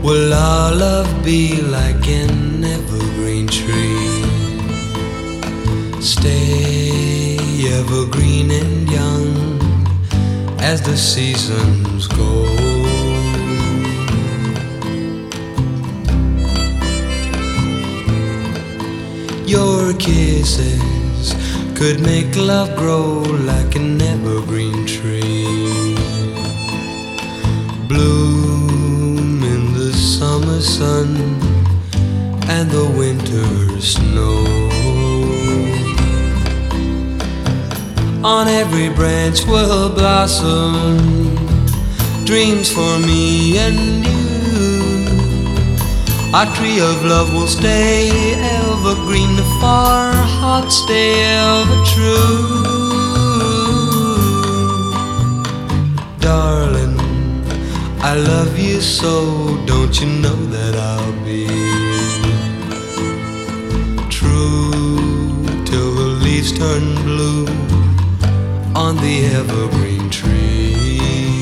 Will our love be like an evergreen tree? Stay evergreen and young as the seasons go. Your kisses could make love grow like an evergreen tree. Bloom in the summer sun and the winter snow. On every branch will blossom dreams for me and you. Our tree of love will stay evergreen, for our hearts stay ever true. Darling, I love you so, don't you know that I'll be true till the leaves turn blue on the evergreen tree.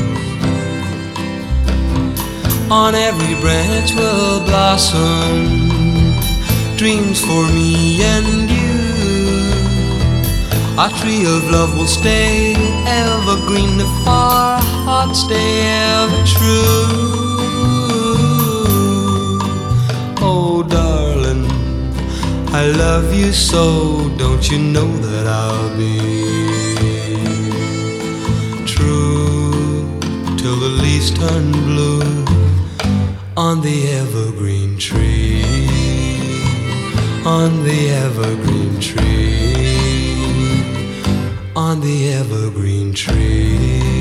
On every branch will blossom dreams for me and you. Our tree of love will stay evergreen, if our hearts stay ever true. Oh darling, I love you so, don't you know that I'll be true till the leaves turn blue on the evergreen tree, on the evergreen tree, on the evergreen tree.